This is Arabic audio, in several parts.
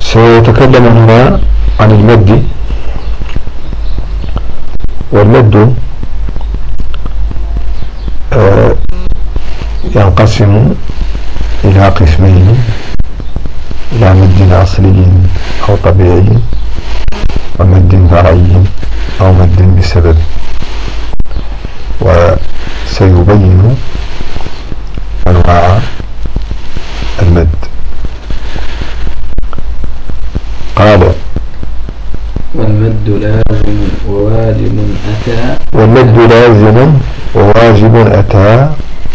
سيتكلم هنا عن المد. والمد ينقسم إلى قسمين: إلى مد أصلي أو طبيعي، ومد فرعي أو مد بسبب. وسيبين أنواع المد. قال: والمد لازم وواجب أتى. والمد لازم وواجب أتى،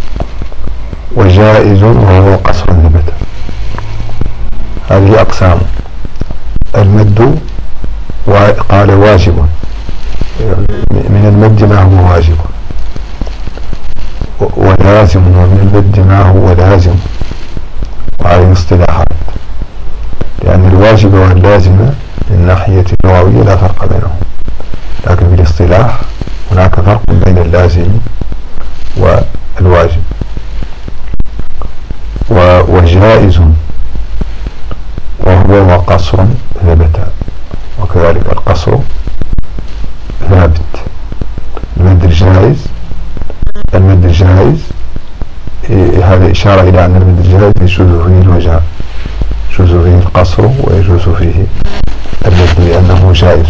وجائز وهو قصر ثبت. هذه أقسام المد. وقال واجب، من المد ما هو واجب، ولازم ومن المد ما هو لازم. وهذه اصطلاحات، لأن الواجب واللازم من ناحية اللغوية لا فرق بينهم، لكن في الاصطلاح هناك فرق بين اللازم والواجب. وجائز وهو قصر ثبت، وكذلك القصر ثابت. المد الجائز هذا إشارة إلى أن المد الجائز يجوز فيه الوجهان، يجوز فيه القصر ويجوز فيه المد لأنه جائز.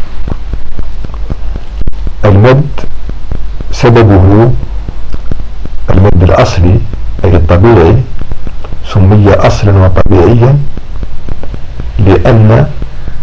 المد سببه المد الأصلي أي الطبيعي، سمي أصلا وطبيعيا لأن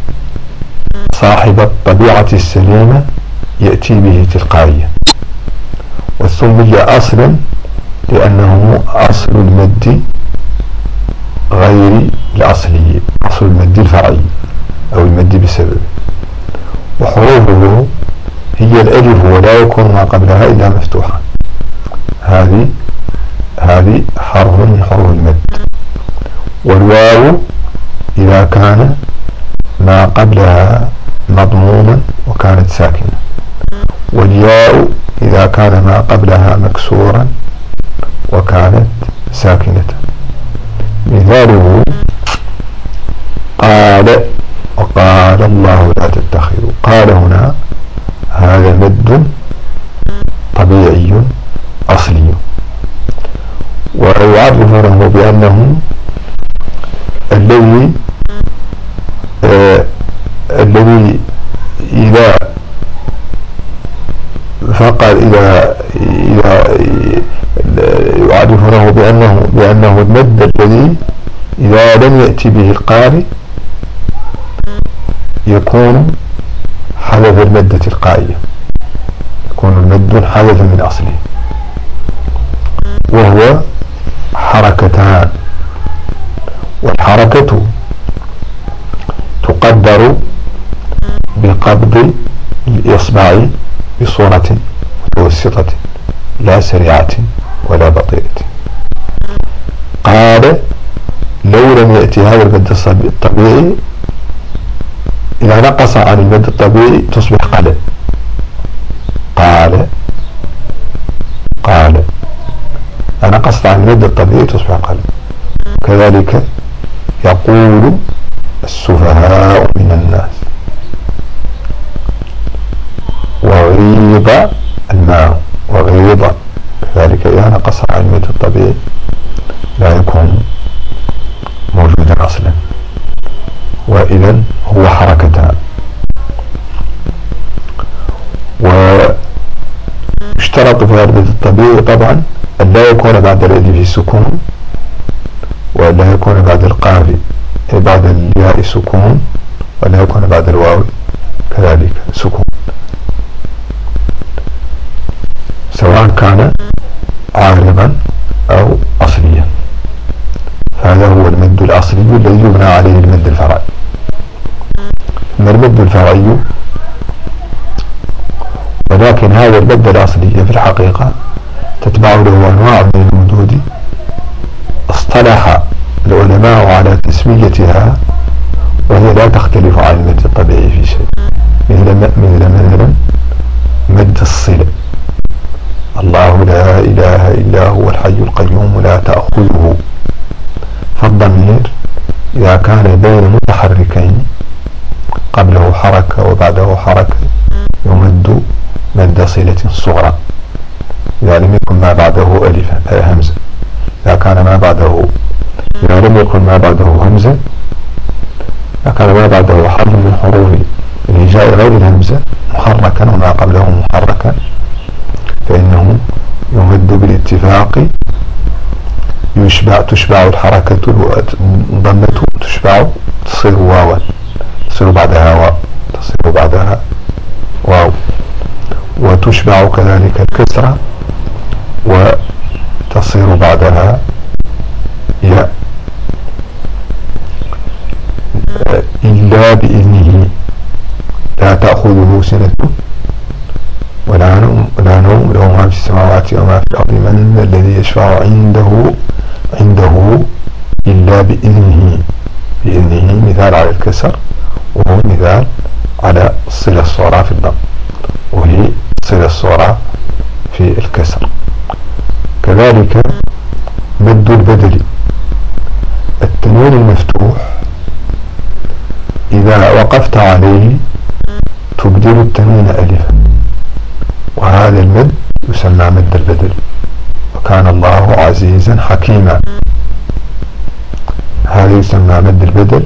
صاحب الطبيعة السليمة يأتي به تلقائيا. وسمي أصلا لأنه أصل المد غير الأصلي، أصل المد الفرعي أو المد بسبب. وحروفه هي الألف، ولا يكون ما قبلها إلا مفتوحا. هذه حرف من حروف المد. والواو إذا كان ما قبلها مضموما وكانت ساكنة. والياء إذا كان ما قبلها مكسورا وكانت ساكنة. مثاله: قال وقال الله لا تتخذوا. قال هنا هذا مد طبيعي أصلي، ويعرفونه بأنه الذي إذا فقط إذا يعرفونه بأنه المد الذي إذا لم يأتي به القارئ يكون حدث المد تلقائيا، يكون المد حدث من أصله، وهو حركتان. والحركة تقدر بقبض الإصبع بصورة متوسطة لا سريعة ولا بطيئة. قال لو لم يأتي هذا المد الطبيعي، إذا نقص عن المد الطبيعي تصبح قال. إذا نقصت عن المد الطبيعي تصبح قال. كذلك يقول السفهاء من الناس، وغيض الماء، وغيض كذلك إذا نقص عن المد الطبيعي لا يكون موجودا أصلا. وإذن هو حركتان. ويشترط في المد الطبيعي طبعا أن لا يكون بعد الألف سكون، ولا يكون بعد القاف بعد الياء سكون، ولا يكون بعد الواو كذلك سكون، سواء كان عارضا أو أصليا. هذا هو المد الأصلي الذي يبنى عليه المد الفرعي. أما المد الفرعي، ولكن هذا المد الأصلي في الحقيقة تتبع له أنواع من المدود اصطلح العلماء على تسميتها، وهي لا تختلف عن المد الطبيعي في شيء. مثلا مد الصلة: الله لا إله إلا هو الحي القيوم لا تأخذه. فالضمير إذا كان بين متحرك بعده ألف همزة. إذا كان ما بعده، إذا لم يكن ما بعده همزة، إذا كان ما بعده حرف من حروف الهجاء غير الهمزة محركا وما قبله محركا، فإنه يمد بالاتفاق. تشبع الحركة الضمة، تصير واوا، تصير بعدها واو. وتشبع كذلك الكسرة وتصير بعدها ياء. إلا بإذنه لا تأخذه سنة ولا نوم له ما في السماوات وما في الأرض من الذي يشفع عنده إلا بإذنه. بإذنه مثال على الكسر، وهو مثال على صلة الصورة في الضم، وهي صلة الصورة في الكسر. كذلك مد البدل، التنوين المفتوح إذا وقفت عليه تبدل التنوين ألفا، وهذا المد يسمى مد البدل، وكان الله عزيزا حكيما. هذا يسمى مد البدل.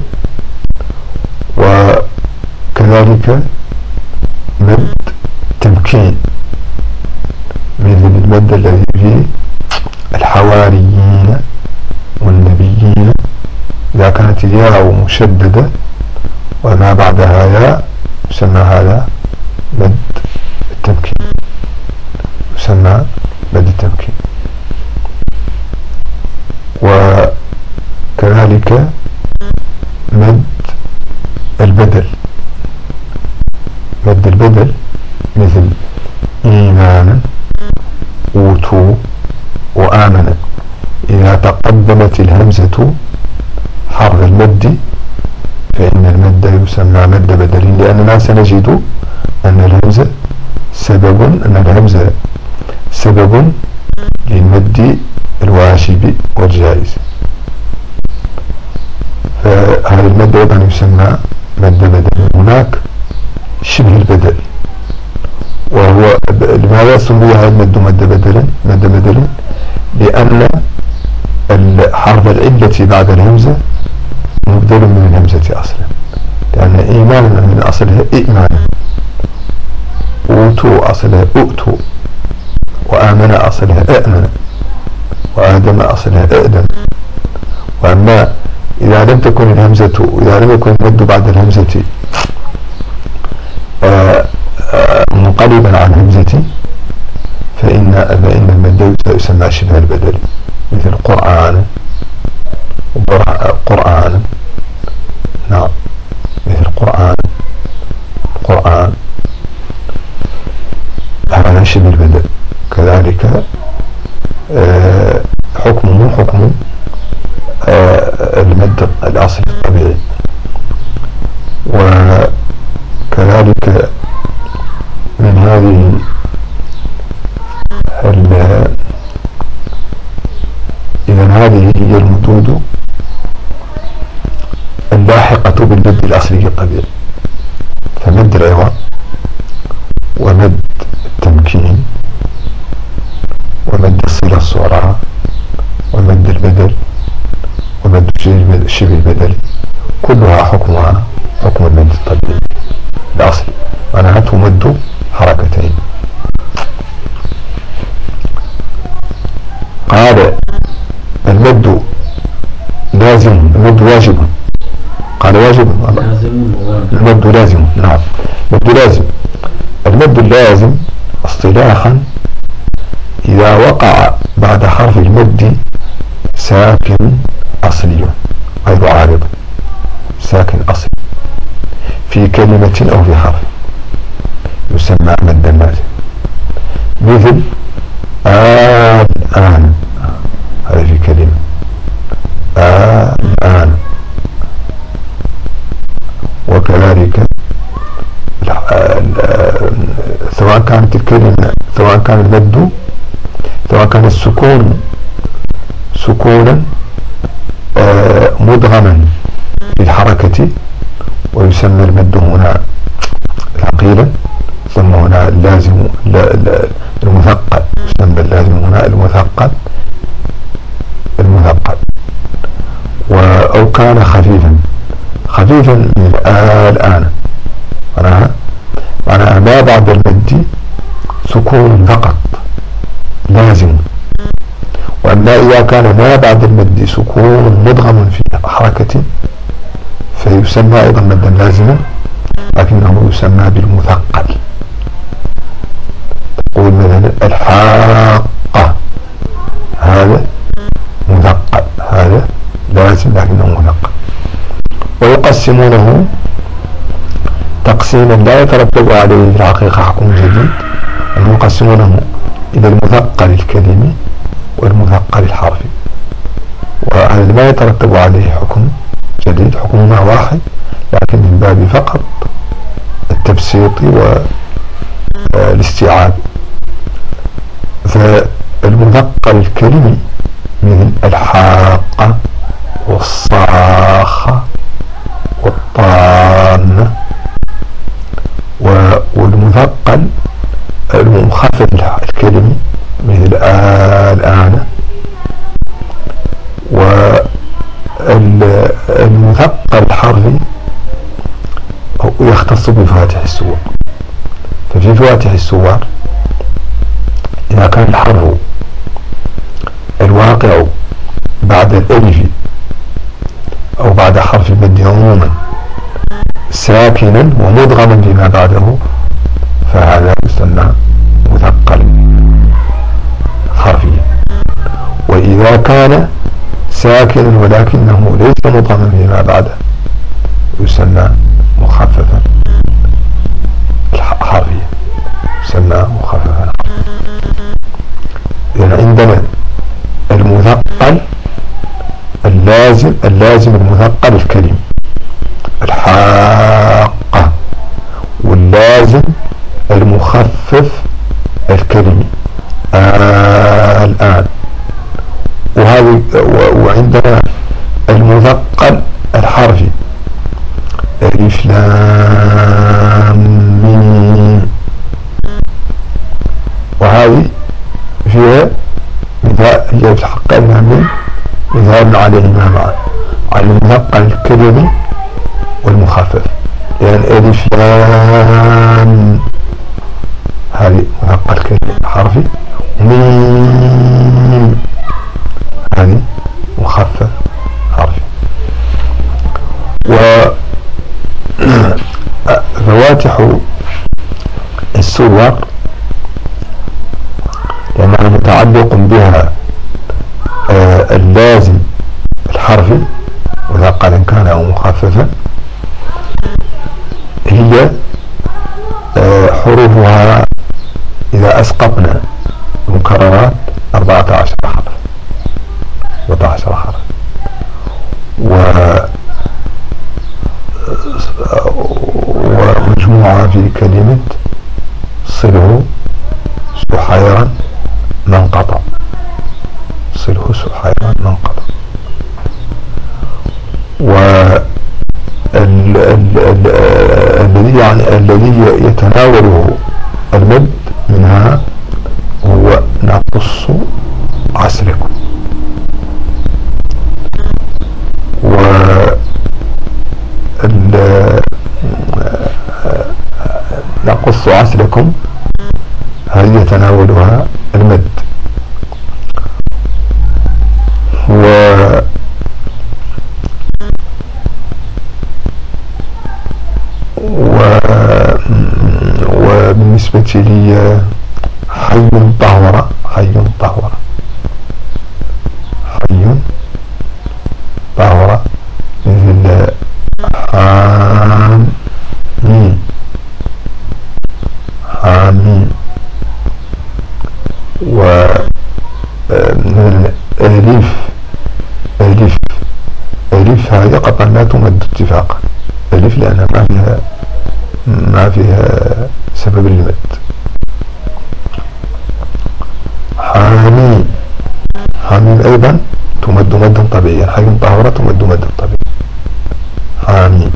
وكذلك مد تمكين، مثل المد الذي فيه الحواريين والنبيين، إذا كانت الياء مشددة وما بعدها ياء يسمى هذا مد التمكين، يسمى مد التمكين. وكذلك مد البدل، مد البدل مثل إيمانا، أوتوا، وآمنا، إذا تقدمت الهمزة حرف المد فإن المد يسمى مد بدل، لأننا سنجد أن الهمزة سبب للمد الواجب والجائز، فهذا المد أيضا يسمى مد بدل. هناك شبه البدل، وهو لماذا سمي هذا المد مد بدلا؟ لأن حرف العلة بعد الهمزة مبدل من الهمزة أصلا، لأن إيمان من أصلها إيمان، أوتوا أصلها أؤتوا، وآمن أصلها أأمن، وآدم أصلها أأدم. وأما إذا لم يكن المد بعد الهمزة منقلبا عن همزة فإن المد يسمى شبه البدل، مثل قرآن، نعم، مثل قرآن هذا شبه البدل. كذلك حكمه حكم المد الأصلي الطبيعي. وكذلك من هذه إذن هذه هي المدود اللاحقة بالمد الأصلي الطبيعي، فمد العوض ومد التمكين ومد الصلة الصغرى ومد البدل ومد شبه البدل، كلها حكمها حكم المد الطبيعي الأصلي، معناها تمد حركتين. قال المد لازم، المد واجب. قال واجب، المد لازم، نعم، المد لازم. المد اللازم اصطلاحا إذا وقع بعد حرف المد ساكن أصلي غير عارض، ساكن أصلي في كلمة أو في حرف يسمى مدا لازم، مثل الآن، هذا في كلمة الآن. وكذلك سواء كانت الكلمة، سواء كان المد، سواء كان السكون سكونا مدغما في الحركة ويسمى المد هنا ثقيلا، ثم هنا اللازم المثقل، يسمى اللازم هنا المثقل. كان خفيفا من الآن معناها ما بعد المد سكون فقط لازم. وأما إذا كان ما بعد المد سكون مدغم في حركة فيسمى أيضا مدا لازما، لكنه يسمى بالمثقل. تقول مثلا الحاقة، هذا مثقل، هذا لازم لكنه مثقل. ويقسمونه تقسيما لا يترتب عليه في الحقيقة حكم جديد، يقسمونه إلى المثقل الكلمي والمثقل الحرفي، وهذا ما يترتب عليه حكم جديد، حكمهما واحد لكن من باب فقط التبسيط والاستيعاب. فالمثقل الكلمي مثل الحاقة والصاخة والطامة، والمثقل المخفف الكلمي مثل الآن. والمثقل الحرفي يختص بفواتح السور. ففي فواتح السور إذا كان الحرف الواقع بعد الألف أو بعد حرف المد عموما ساكنا ومدغما فيما بعده فهذا يسمى مثقل حرفيا. وإذا كان ساكنا ولكنه ليس مدغما فيما بعده يسمى مخففا حرفيا، يسمى مخففا حرفيا. إذن عندنا المثقل اللازم المثقل الكلمي الحاقة، واللازم المخفف الكلمي الآن. وعندنا المثقل الحرفي ألف لام ميم، وهذه فيها مثال، هي في الحق أنها من مثال عليهما معا على المثقل الكلمي والمخفف. لأن ألف لام هذه مثقل كلمي حرفي، ميم هذه مخفف حرفي. وفواتح السور لأنها متعلق بها اللازم الحرفي مثقلا كان أو مخففا، هي حروفها إذا أسقطنا المكررات 14 حرف 14 حرف. ومجموعة في كلمة صله سحيرا من قطع، صله سحيرا من قطع. الذي يتناوله المد منها هو نقص عسلكم. نقص عسلكم هل يتناولها المد. وبالنسبة لي حي طهورة، حي طهورة، حي طهورة مثل حامين، حامين. ومثل ألف هذه قطعا لا تمد اتفاقا، ألف لأنها ما فيها سبب المد. حامين أيضا تمد مدا طبيعيا، حي طهورة تمد مدا طبيعيا حامين.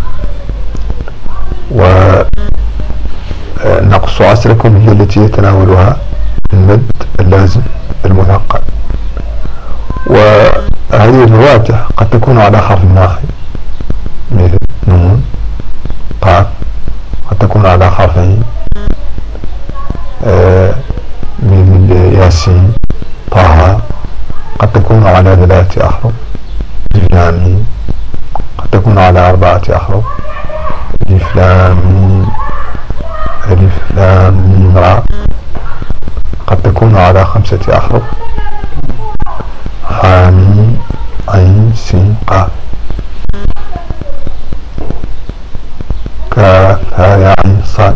ونقص عسركم هي التي يتناولها المد اللازم المثقل. وهذه الفواتح قد تكون على حرف واحد 5 أحرف: حاميم عين سين قاف كاف هاء عين صاد.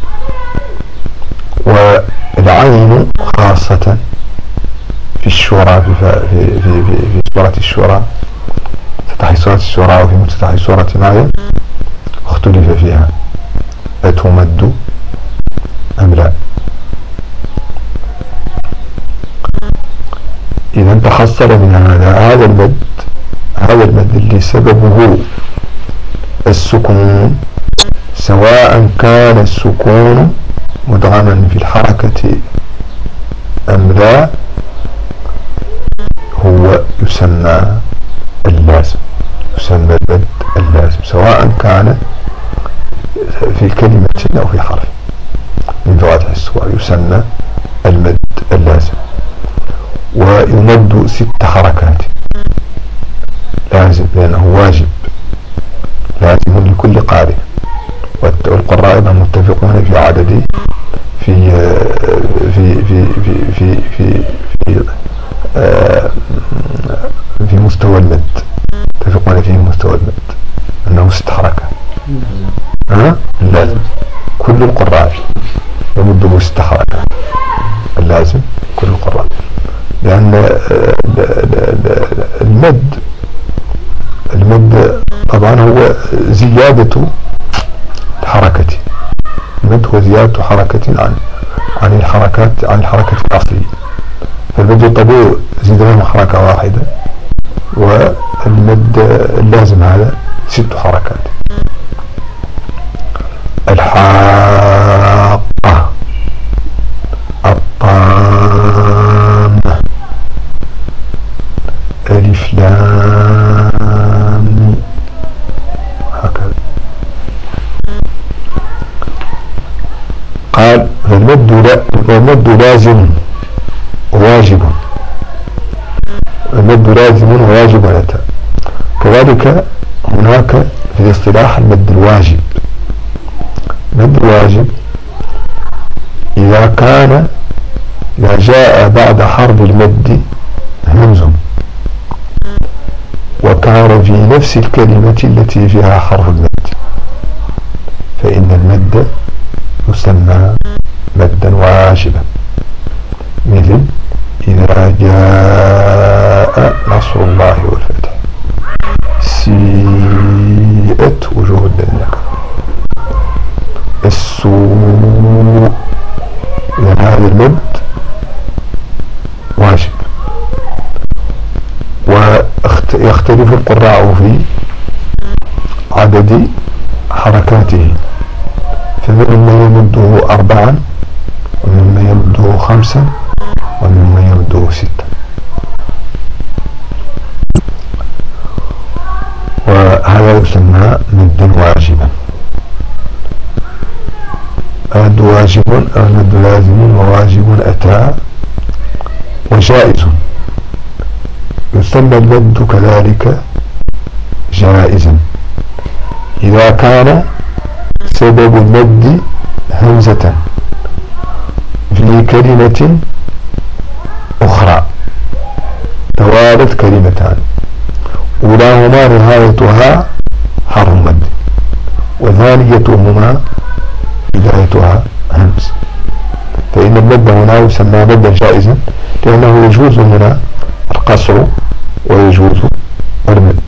والعين خاصة في الشورى في سورة الشورى، افتتاح سورة الشورى، وفي مفتتح سورة مريم اختلف فيها أتمد أم لا. إذا تحصل من هذا المد اللي سببه السكون، سواء كان السكون مدغما في الحركة أم لا، هو يسمى اللازم، يسمى المد اللازم، سواء كان في كلمة أو في حرف من فواتح السور، يسمى المد اللازم. ويمد 6 حركات لازم، لأنه واجب لازم لكل قارئ. والقراء أيضا متفقون في عدد في في في في في في في, في مستوى المد، متفقون في مستوى المد أنه 6 حركات. اللازم كل القراء يمده 6 حركات، اللازم كل القراء، لأن المد طبعا هو زيادة الحركة، المد هو زيادة حركة عن الحركة الأصلية. فالمد الطبيعي زيد له حركة واحدة، والمد اللازم هذا 6 حركات. الحاقة، الطامة، ألف لام، هكذا. قال فالمد لازم وواجب، المد لازم وواجب أتى. كذلك هناك في الاصطلاح المد الواجب. المد الواجب إذا جاء بعد حرف المد همز، وكان في نفس الكلمة التي فيها حرف المد، فإن المد يسمى مدا واجبا. مثل إذا جاء نصر الله والفتح، سيئت وجوه الذين كفروا، السوء. إذا هذا المد واجب. ويختلف القراء في عدد حركاته، فمن يمده 4، ومن يمده 5، ومن يمده 6. وهذا يسمى مدا واجبا. المد واجب، المد لازم وواجب أتى وجائز. يسمى المد كذلك جائزا إذا كان سبب المد همزة في كلمة أخرى، توالت كلمتان أولاهما نهايتها حرف مد، وثانيتهما بدايتها همز، فإن المد هنا يسمى مدا جائزا، لأنه يجوز هنا القصر ويجوز المد.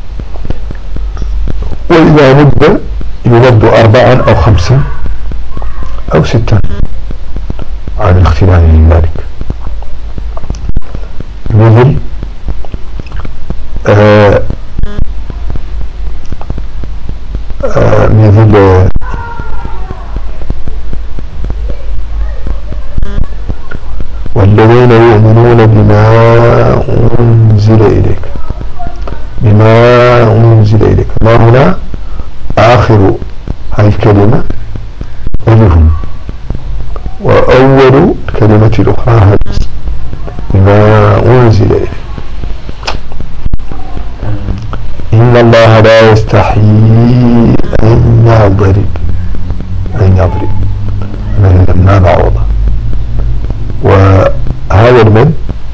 وإذا مد يمد 4 أو 5 أو 6 عن الاختلاف في ذلك. مثل مثل والذين يؤمنون بما أنزل إليك، بما أنزل إليك، ما هنا آخر هذه الكلمة ألف، وأول الكلمة الأخرى همز، بما أنزل إليك. إن الله لا يستحيي أن يضرب مثلا ما بعوضة. وهذا وهو المد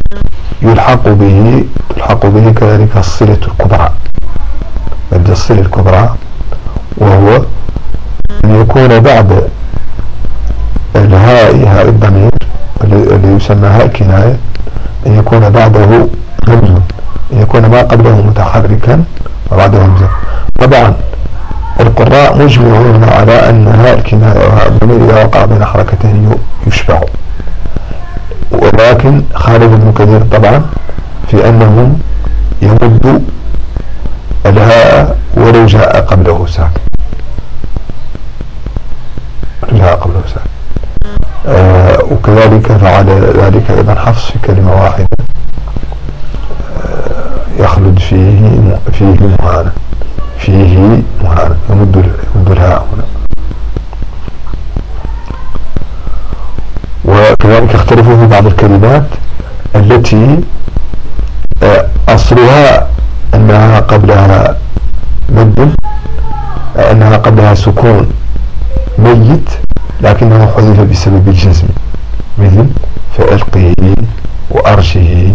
تلحق به كذلك الصلة الكبرى، مد الصلة الكبرى، وهو أن يكون بعد الهاء، هاء الضمير الذي يسمى هاء كناية، أن يكون بعده همز، أن يكون ما قبله متحركا وبعده همزة. طبعا القراء مجمعون على أن هاء الكناية وهاء الضمير إذا وقع بين حركتين يشبع، ولكن خالد بن كثير طبعا في أنه يمد الهاء ولو جاء قبله ساكن، وكذلك فعل ذلك ابن حفص في كلمة واحدة، يخلد فيه مهانا يمد الهاء هنا. وكذلك اختلفوا في بعض الكلمات التي أصلها أنها قبلها مد، أنها قبلها سكون ميت لكنه حذف بسبب الجزم، مثل فألقه وأرشه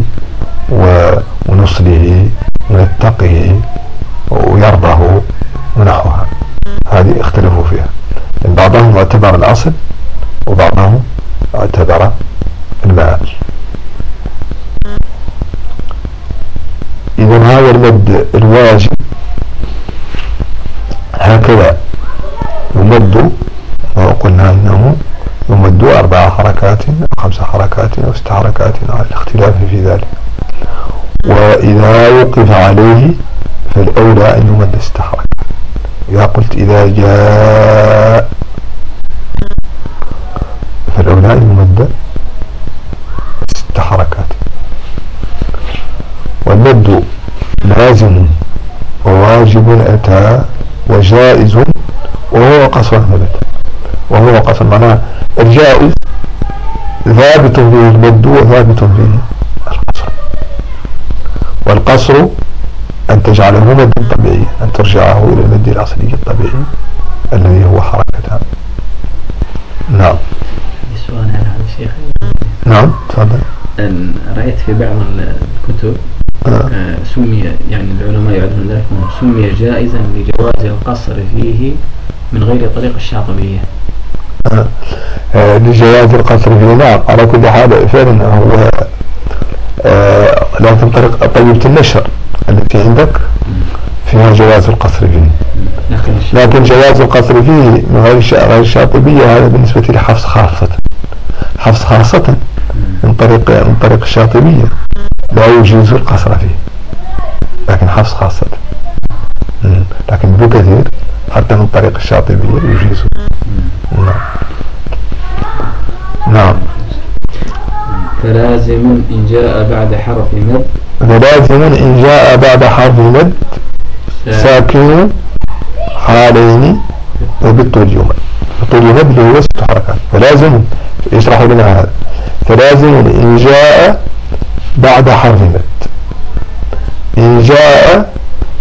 ونصله ونتقه ويرضه ونحوها، هذه اختلفوا فيها. بعضهم اعتبر الأصل وبعضهم اعتبر المآل. إذن هذا المد الواجب هكذا يمد، وقلنا أنه يمد 4 حركات أو 5 حركات أو 6 حركات على الاختلاف في ذلك. وإذا وقف عليه فالأولى أن يمد 6 حركات. إذا قلت إذا جاء فالأولى أن يمد 6 حركات. والمد لازم وواجب أتى وجائز وهو قصر ثبت. وهو قصر معناه الجائز ثابت فيه المد وثابت فيه القصر. والقصر أن تجعله مدا طبيعيا، أن ترجعه إلى المد الأصلي الطبيعي الذي هو حركتان. نعم. سؤال على هذا الشيخ. نعم تفضل. رأيت في بعض الكتب سمي، يعني العلماء يعدون ذلك سمي جائزا لجواز القصر فيه من غير طريق الشاطبية. لجواز القصر فيه، نعم. على كل حال فعلا هو لكن طريق طيبة النشر التي عندك فيها جواز القصر فيه، لكن جواز القصر فيه من غير الشاطبية هذا بالنسبة لحفص خاصة من طريق الشاطبية لا يجوز القصر فيه، لكن حفص خاصة. لكن ابن كثير حتى من طريق الشاطبية يجيز. نعم. فلازم إن جاء بعد حرف مد، فلازم إن جاء بعد حرف مد ساكن حالين وبالطول يمد. بالطول يمد اللي هو 6 حركات. فلازم يشرح لنا هذا. فلازم إن جاء بعد حرف مد، إن جاء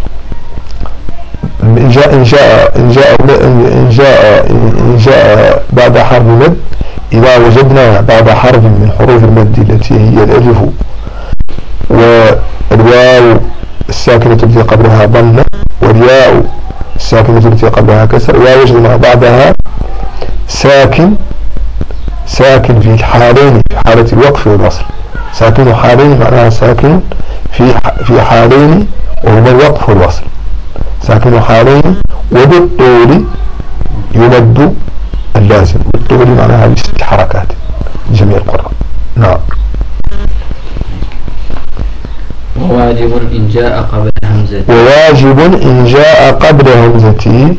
بعد حرف مد، إذا وجدنا بعد حرف من حروف المد التي هي الألف والواو الساكنة التي قبلها ضمة والياء الساكنة التي قبلها كسر، إذا وجدنا بعدها ساكن في الحالين، في حالة الوقف والوصل. ساكن حالين معناها ساكن في حالين وهما الوقف والوصل. ساكن حالين وبالطول يمد اللازم. بالطول معناها ب6 حركات جميع القراء. نعم. وواجب إن جاء قبل همزة، وواجب إن جاء قبل همزة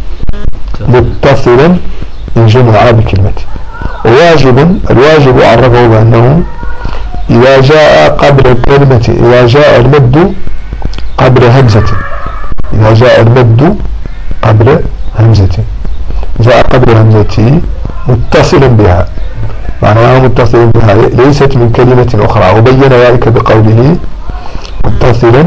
متصلا إن جمع بكلمته. وواجب، الواجب عرفه بأنه إذا جاء قبل كلمة، إذا جاء المد قبل همزة، إذا جاء المد قبل همزة، جاء قبل همزة متصلا بها، معناها متصلا بها ليست من كلمة أخرى. وبين ذلك بقوله متصلا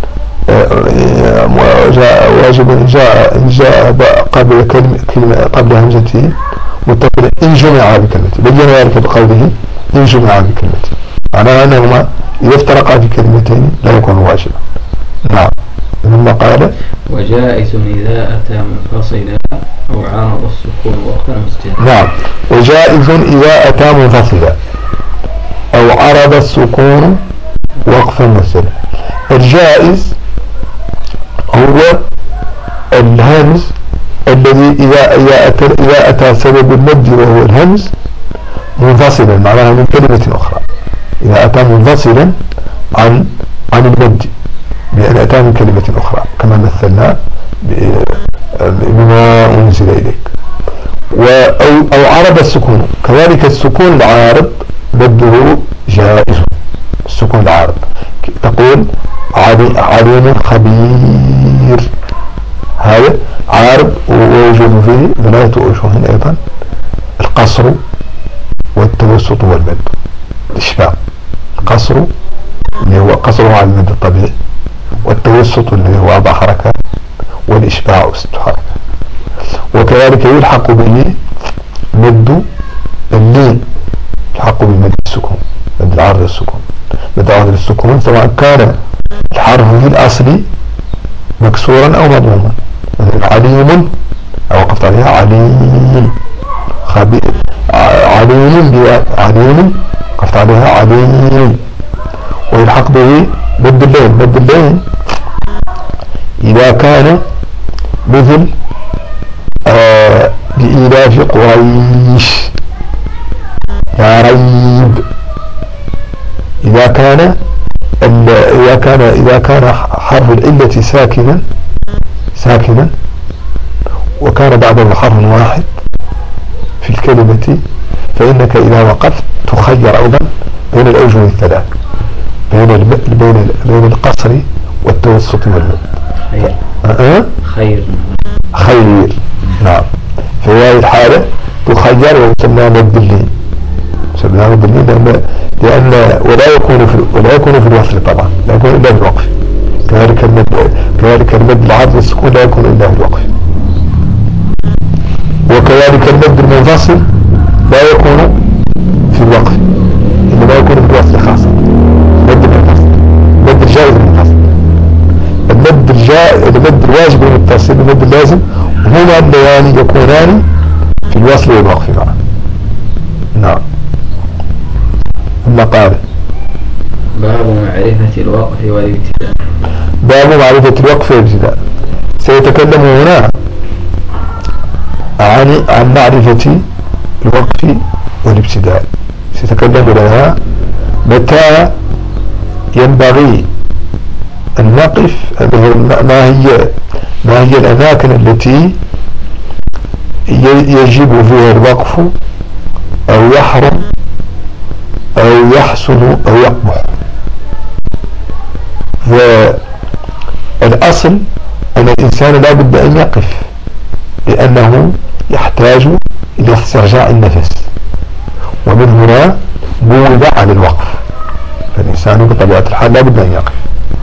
واجب إن جاء قبل كلمة قبل همزة متصلا إن جمع بكلمة. بين ذلك بقوله إن جمع بكلمة. معناها أنهما إذا افترقا في كلمتين لا يكون واجبا. نعم. ثم قال وجائز إذا أتى منفصلا أو عارض السكون وقتا مستدلا. نعم. وجائز إذا أتى منفصلا أو عرض السكون وقفا مستدلا. الجائز هو الهمز الذي إذا أتى سبب المد وهو الهمز منفصلا معناها من كلمة أخرى، إذا أتى منفصلا عن المد بأن أتى من كلمة أخرى كما مثلنا بما أنزل إليك. أو عرض السكون كذلك، السكون العارض مده جائز. السكون العارض تقول عليم خبير، هذا عارض ووجود فيه ثلاثة وجوه أيضا: القصر والتوسط والمد. الإشباع، القصر اللي هو قصره على المد الطبيعي، والتوسط اللي هو 4 حركات، والإشباع 6 حركات. وكذلك يلحق به مد اللين، يلحق بمد السكون، مد العرض السكون. مد عرض السكون سواء كان الحرف في الأصل مكسورا أو مضموما، مثل عليم وقفت عليها عليم، خبير عليم وقفت عليها عليم. ويلحق به مد اللين. مد اللين إذا كان مثل لإيلاف قريش يا ريب، إذا كان حرف العلة ساكنا وكان بعده حرف واحد في الكلمة، فإنك إذا وقفت تخير أيضا بين الأوجه الثلاث، بين القصر والتوسط والمد. خير. نعم. في هذه الحالة تخير ويسمى مد اللين، لأن ولا يكون في الوصل طبعا، لا يكون إلا في الوقف. كذلك المد العرض والسكون لا يكون إلا في الوقف. وكذلك المد المنفصل لا يكون في الوقف، إنما يكون في الوصل خاصة. المد الجائز المنفصل، المد الواجب المتصل، المد اللازم، هما اللذان يكونان في الوصل والوقف معا. نعم. ثم قال باب معرفة الوقف والابتداء. باب معرفة الوقف والابتداء. سيتكلم هنا عن معرفة الوقف والابتداء. سيتكلم لها متى ينبغي أن نقف، ما هي الأماكن التي يجب فيها الوقف أو يحرم أو يحسن أو يقبح. والأصل أن الإنسان لا بد أن يقف، لأنه يحتاج إلى استرجاع النفس، ومن هنا بوب عن الوقف، فالإنسان بطبيعة الحال لا بد أن يقف.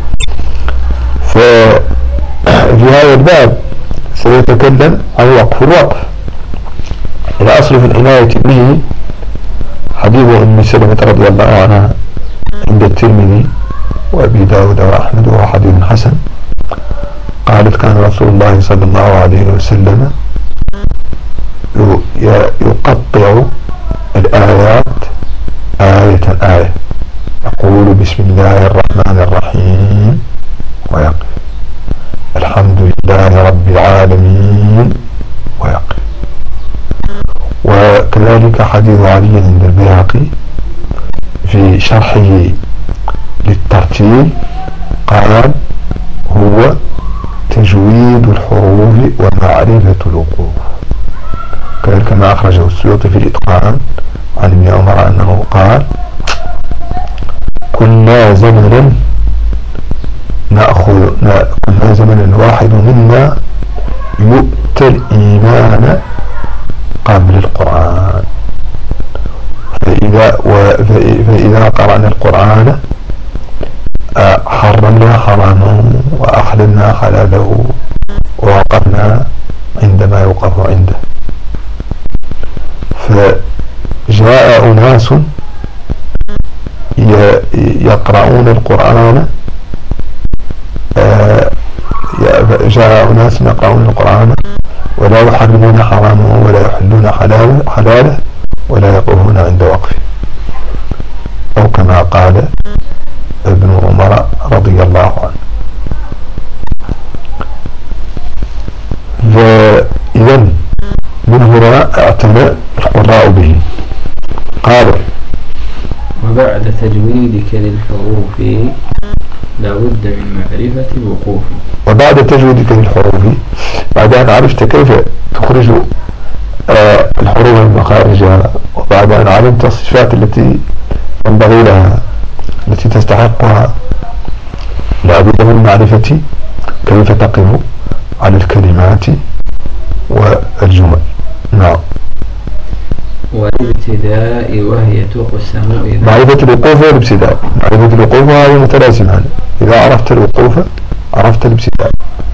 ففي هذا الباب سيتكلم عن الوقف. الأصل في العناية به حديث أم سلمة رضي الله عنها عند الترمذي وأبي داود وأحمد، وهو حديث حسن. قالت: كان رسول الله صلى الله عليه وسلم يقطع الآيات آية، يقول: بسم الله الرحمن الرحيم ويقف، الحمد لله رب العالمين ويقف. وكذلك حديث علي عند البيهقي في شرحه للترتيل قال: هو تجويد الحروف ومعرفة الوقوف. كذلك ما أخرجه السيوطي في الإتقان عن ابن عمر أنه قال: كنا زمنا الواحد منا يؤتى الإيمان قبل القرآن، فإذا قرأنا القرآن حرمنا حراما وأحللنا حلاله ووقفنا عندما يوقف عنده. فجاء أناس يقرؤون القرآن جاء أناس يقرؤون القرآن ولا يحرمون حرامه ولا يحلون حلاله ولا يقفون عند وقفه، أو كما قال ابن عمر رضي الله عنه. فإذا من هنا اعتنى القراء به. قالوا: وبعد تجويدك للحروف لا بد من معرفة الوقوف. وبعد تجويدك للحروف، بعد أن عرفت كيف تخرج الحروف من مخارجها، وبعد أن علمت الصفات التي ينبغي لها التي تستحقها، لا بد من معرفة كيف تقف على الكلمات والجمل. نعم. والابتداء وهي تقسم إذا معرفة الوقوف والابتداء. معرفة الوقوف هذه متلازمان، إذا عرفت الوقوف عرفت الابتداء.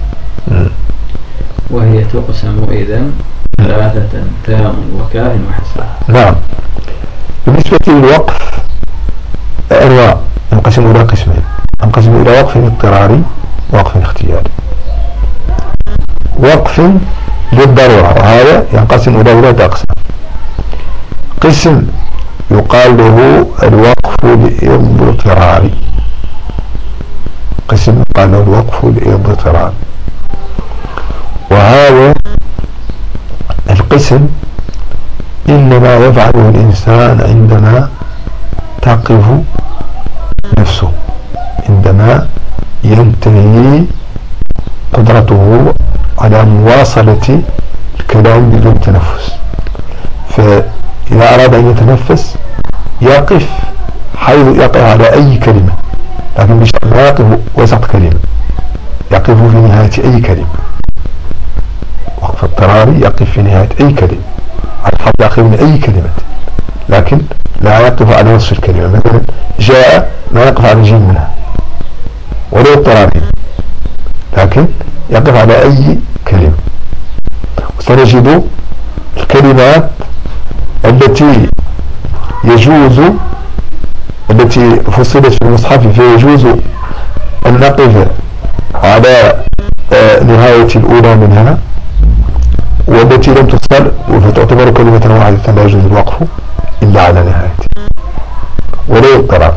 وهي تقسم إذا ثلاثة: تام وكاف وحسن. نعم. بالنسبة للوقف أنواع، ينقسم إلى قسمين: ينقسم إلى وقف اضطراري ووقف اختياري. وقف للضرورة، وهذا ينقسم إلى 3 أقسام. قسم يقال له الوقف الاضطراري، قسم يقال له الوقف الاضطراري، وهذا القسم إنما يفعله الإنسان عندما تقف نفسه، عندما ينتهي قدرته على مواصلة الكلام بدون تنفس. فإذا أراد أن يتنفس يقف حيث يقف على أي كلمة، لكن بشرط لا يقف وسط كلمة، يقف في نهاية أي كلمة. وقف اضطراري يقف في نهاية أي كلمة، على الحرف الأخير من أي كلمة، لكن لا يقف على نصف الكلمة. مثلا جاء ما يقف على جيم منها ولو اضطراري، لكن يقف على أي كلمة. وسنجد الكلمات التي يجوز، التي فصلت في المصحف فيجوز أن نقف على نهاية الأولى منها، والتي لم تفصل فتعتبر كلمة واحدة لا يجوز الوقف إلا على نهايته ولو اضطرار.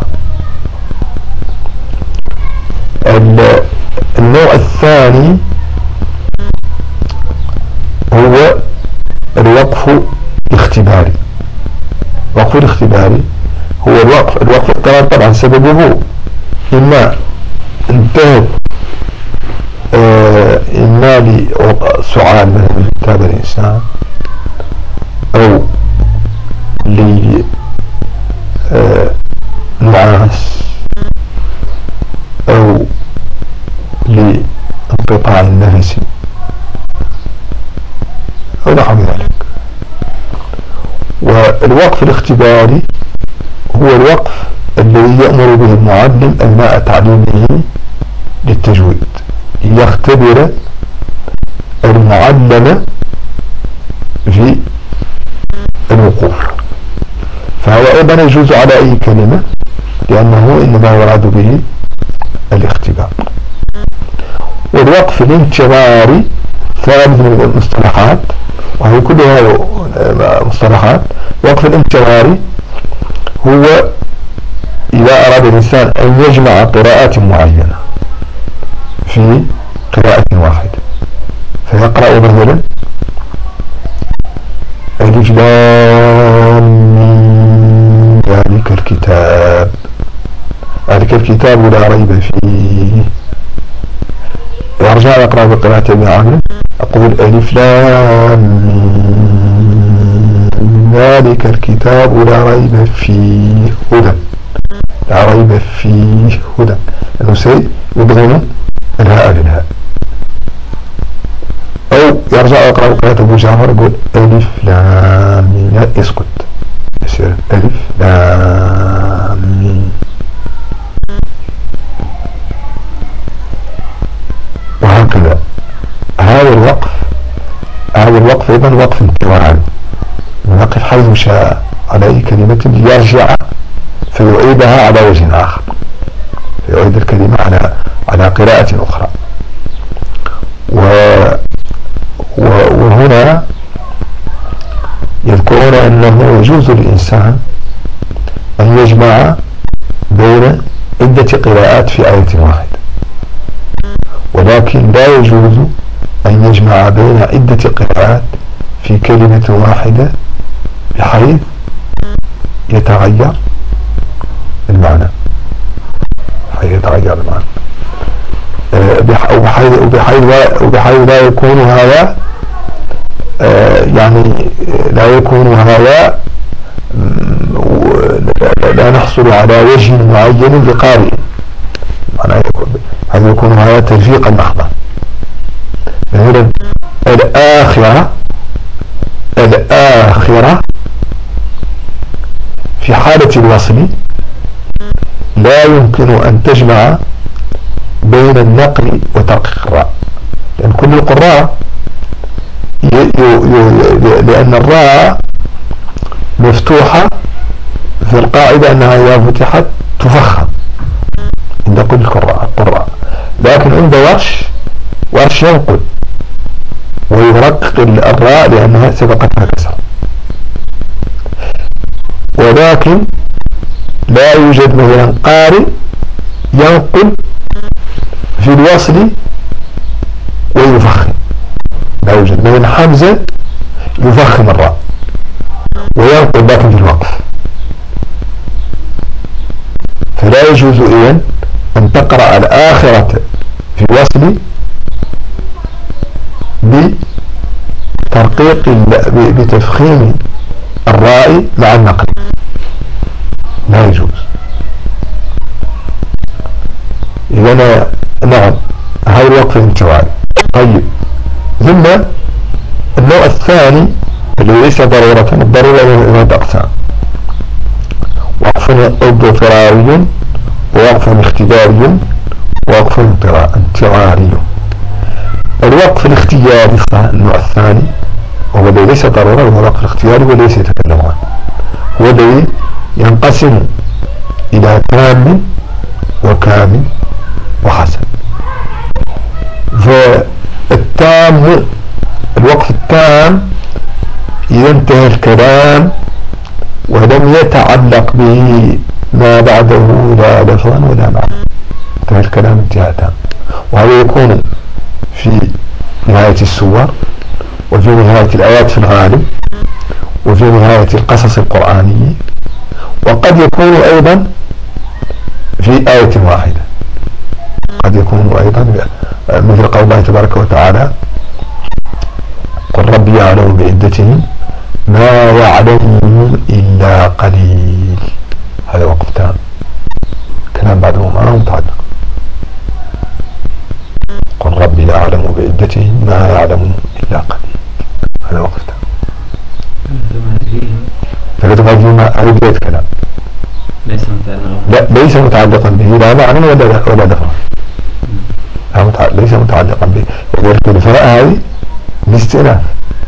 النوع الثاني هو الوقف الاختباري. الوقف الاختباري هو الوقف الاضطرار طبعا سببه إما انتهت إما لسؤال مثلا كتاب الإنسان، أو لنعاس، أو لانقطاع النفس، أو نحو ذلك. والوقف الاختباري هو الوقف الذي يأمر به المعلم أثناء تعليمه للتجويد، يختبر المعلم في الوقوف. فهو أيضا يجوز على أي كلمة، لأنه إنما يراد به الاختبار. والوقف الانتظاري ثالث من المصطلحات، وهي كلها مصطلحات. الوقف الانتظاري هو إذا أراد الإنسان أن يجمع قراءات معينة في قراءة واحدة، فيقرأ مثلا ألف لام ذلك الكتاب، ذلك الكتاب لا ريب فيه. يرجع يقرأ بقراءة ابن عمرو، أقول ألف لام ذلك الكتاب لا ريب فيه هدى، لا ريب فيه هدى، أنه سيدغم الهاء للهاء. أو يرجع يقرأ قراءة أبو جعفر، يقول ألف لام لا يسكت، يصير ألف لام. وهكذا. هذا الوقف أيضا وقف انتظاري، يقف حيث شاء على أي كلمة ليرجع فيعيدها على وجه آخر. فيعيد الكلمة على قراءة أخرى. وهنا يذكرون أنه يجوز للإنسان أن يجمع بين عدة قراءات في آية واحدة، ولكن لا يجوز أن يجمع بين عدة قراءات في كلمة واحدة بحيث يتغير المعنى، وبحيث لا يكون هذا يعني لا يكون هذا لا نحصل على وجه معين لقارئ، هذا يكون هذا تلفيقا محضا. مثلا الآخرة في حالة الوصل لا يمكن أن تجمع بين النقل وترقيق الراء، لأن كل القراء لأن الراء مفتوحة في القاعدة أنها إذا فتحت تفخم عند كل القراء، لكن عند ورش ينقل ويرقق الراء لأنها سبقتها كسر، ولكن لا يوجد مثلا قارئ ينقل في الوصل ويفخم، لا يوجد. مثلا حمزة يفخم الراء وينقل لكن في الوقف، فلا يجوز إذن أن تقرأ الآخرة في الوصل بتفخيم الراء مع النقل، لا يجوز. إذن نعم هذا الوقف الانتوائي. طيب، ثم النوع الثاني اللي ليس ضرورة، الضرورة ذات أقسام: وقف اضطراري، ووقف اختياري، ووقف اضطراري. الوقف الاختياري النوع الثاني وهو الذي ليس ضرورة، وهو الوقف الاختياري وليس يتكلم عنه، هو الذي ينقسم إلى تام وكامل وحسن. فالتام، الوقف التام إذا انتهى الكلام ولم يتعلق به ما بعده لا لفظا ولا معنى، انتهى الكلام انتهاء تام، وهذا يكون في نهاية السور، وفي نهاية الآيات في الغالب، وفي نهاية القصص القرآنية، وقد يكون أيضا في آية واحدة، قد يكون أيضا مثل قول الله تبارك وتعالى: قل ربي يعلم بعدتهم ما يعلمهم إلا قليل. هذا وقف تام، كلام بعده ما متعلق. قل ربي يعلم بعدتهم ما يعلمهم إلا قليل، هذا وقف تام. فلتمهديهم هذا بداية كلام ليس متعلقا به لا معنى ولا دفع، ليس متعلقا به. الفاء هذه باستئناف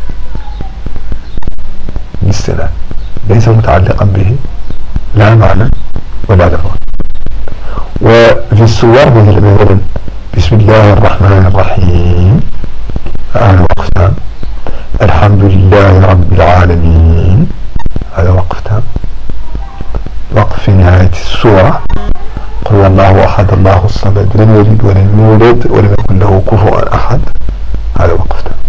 ليس متعلقا به لا معنى ولا دفع. وفي السور مثلا بسم الله الرحمن الرحيم، هذا وقف تام. الحمد لله رب العالمين، هذا وقف تام. وقف في نهاية السورة: قل هو الله أحد الله الصمد لم يلد ولم يولد ولم يكن له كفوا أحد، هذا وقف تام.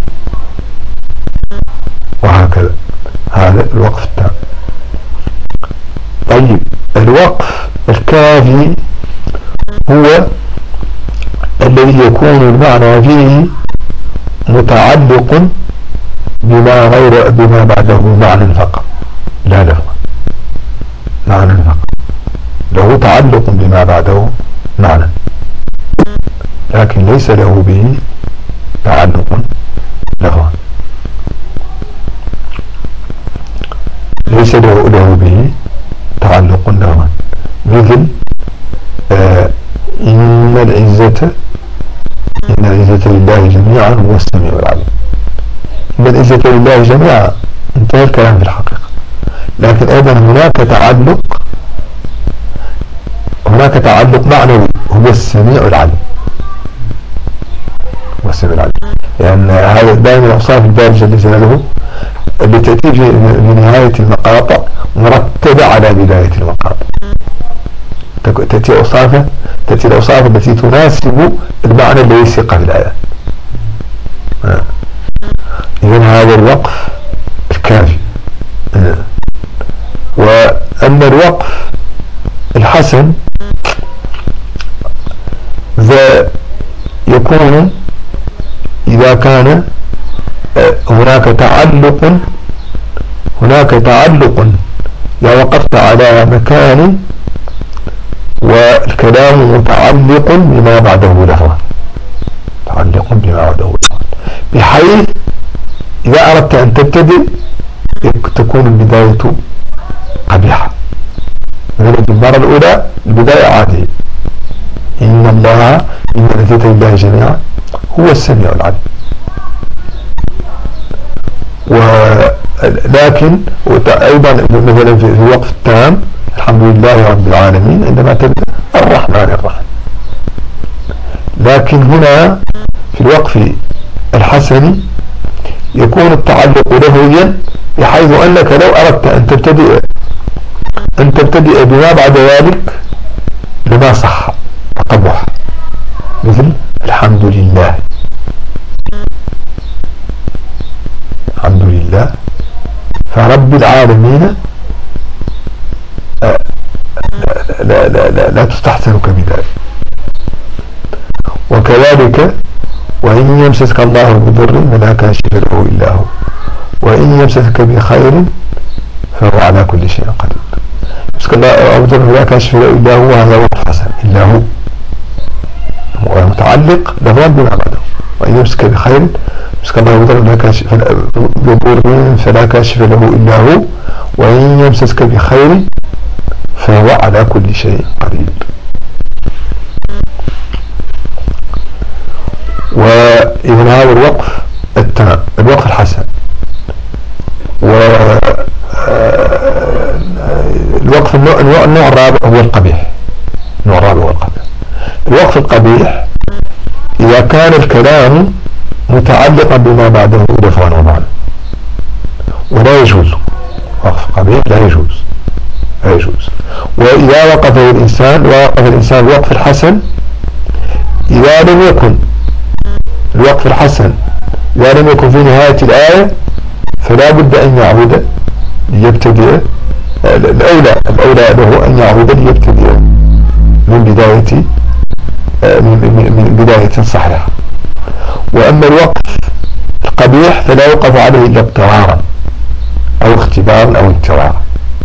وهكذا هذا الوقف التام. طيب، الوقف الكافي هو الذي يكون المعنى فيه متعلق بما بعده معنى فقط لا لفظ، معنى فقط، له تعلق بما بعده معنى، لكن ليس له به تعلق لفظ، ليس له به تعلق لفظ. مثل إن العزة لله جميعا هو السميع العليم. إن العزة لله جميعا انتهى الكلام في الحقيقة، لكن أيضا هناك تعلق معنوي هو السميع العليم. هو السميع العليم، لأن هذا دائما أوصاف الباري جل جلاله اللي تأتي في نهاية المقاطع مرتبة على بداية المقاطع. تأتي الأوصاف التي تناسب المعنى الذي سيق في الآية. إذن هذا الوقف الكافي. وأما الوقف الحسن ذا يكون إذا كان هناك تعلق إذا وقفت على مكان والكلام متعلق بما بعده لفظا، بحيث إذا أردت أن تبتدئ تكون البداية قبيحة. مثلا المرة الأولى البداية عادية، إن الذين لله جميعا هو السميع العليم. ولكن أيضا مثلا في الوقف التام الحمد لله رب العالمين عندما تبدأ الرحمن الرحيم. لكن هنا في الوقف الحسن يكون التعلق لهويا، بحيث أنك لو أردت أن تبتدئ بما بعد ذلك لما صح تقبح، مثل الحمد لله فرب العالمين لا تستحسنك بذلك. وكذلك وإن يمسسك الله بضر فلا كاشف له إلا هو وإن يمسسك بخير فهو على كل شيء قدير. يمسك الله بضر فلا كاشف له إلا هو، هذا وقف حسن. إلا هو متعلق لفظا بما بعده. وإن يمسك بخير يمسك الله بضر فلا كاشف له إلا هو وإن يمسسك بخير فهو على كل شيء قدير. وإذن هذا الوقف التام، الوقف الحسن. والوقف النوع الرابع هو القبيح. الوقف القبيح إذا كان الكلام متعلقا بما بعده لفظا ومعنى، ولا يجوز. وقف قبيح لا يجوز. وإذا وقف الإنسان الوقف الحسن، إذا لم يكن الوقف الحسن إذا لم يكن في نهاية الآية فلا بد أن يعود ليبتدئ. الأولى له أن يعود ليبتدئ من بداية صحيحة. وأما الوقف القبيح فلا يوقف عليه إلا اضطرارا أو اختبارا أو اضطرارا.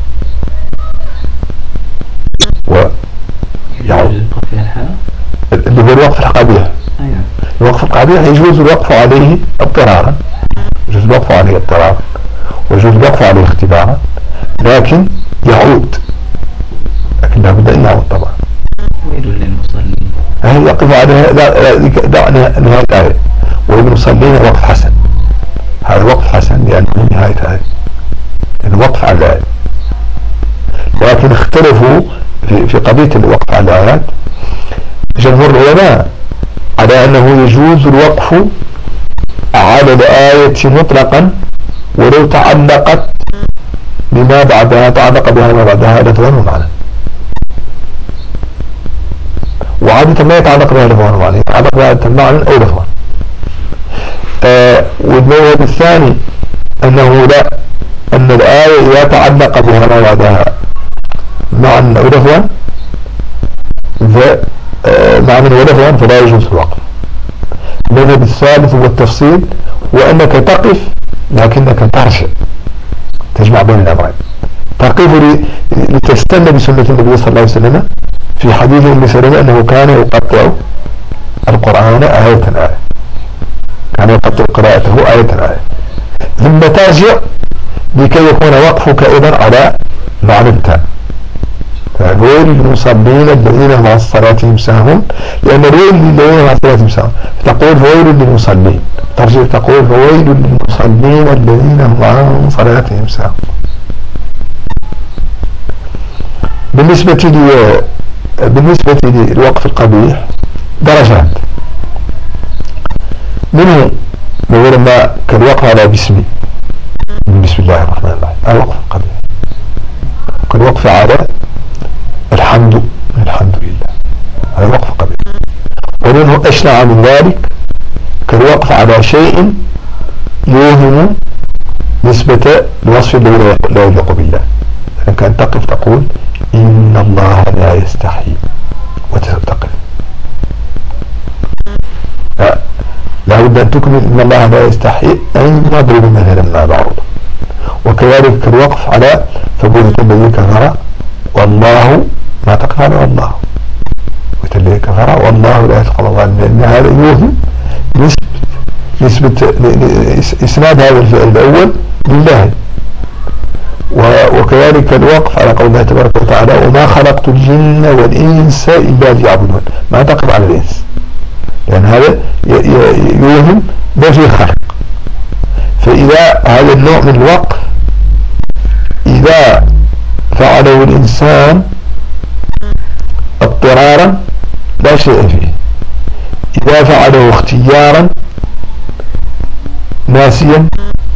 اللي هو الوقف القبيح. الوقف القبيح يجوز الوقف عليه اضطرارا، ويجوز الوقف عليه اختبارا، لكن يعود، لكن لابد أن يعود طبعا. ويل للمصلين. يقف على نهاية الآية. ويل للمصلين وقف حسن. هذا وقف حسن لأنه من نهاية الآية، لأنه وقف على الآية. لكن اختلفوا في قضية الوقف على الآيات. جمهور العلماء على أنه يجوز الوقف على الآية مطلقا ولو تعلق بها ما بعدها لفظا ومعنى. وعادة ما يتعلق بها لفظا ومعنى، يتعلق بها معنى أو لفظا. والمذهب الثاني أنه لا، أن الآية إذا تعلق بها ما بعدها معنى أو لفظا معنى ولفظا فلا يجوز الوقف. المذهب الثالث هو التفصيل، وأنك تقف لكنك ترجع، تجمع بين الأمرين. تقف لتستنى بسنة النبي صلى الله عليه وسلم في حديث ابن سلمة أنه كان يقطع القرآن آية آية، كان يقطع قراءته آية آية، ثم ترجع لكي يكون وقفك أيضا على معنى تام. ويل للمصلين الذين هم عن صلاتهم ساهون، لأن الويل للذين هم عن صلاتهم ساهون تقول فويل للمصلين، ترجع تقول فويل للمصلين الذين هم عن صلاتهم ساهون. بالنسبة بالنسبة للوقف القبيح درجات، منه بقول ما كالوقف على بسم الله الرحمن الرحيم الوقف القبيح، كالوقف على الحمد لله هذا وقف قبيح. ومنه أشنع من ذلك كالوقف على شيء يوهم نسبة الوصف الذي لا يليق بالله، لأنك أن تقف تقول إن الله لا يستحي وتقف، لا بد أن تكمل إن الله لا يستحي أن يضرب مثلا ما بعوض. وكذلك الوقف على فبهت الذي كفر والله ما تقف على والله الذي كفر والله لا يتقبل الظالمين، لأن هذا يوهم نسبة إسناد هذا الفعل الأول لله. وكذلك الوقف على قول الله تبارك وتعالى وما خلقت الجن والإنس إلا ليعبدون، ما تقف على الإنس لأن هذا يوهم نفي خلق. فإذا هذا النوع من الوقف إذا فعله الإنسان اضطرارا لا شيء فيه، إذا فعله اختيارا ناسيا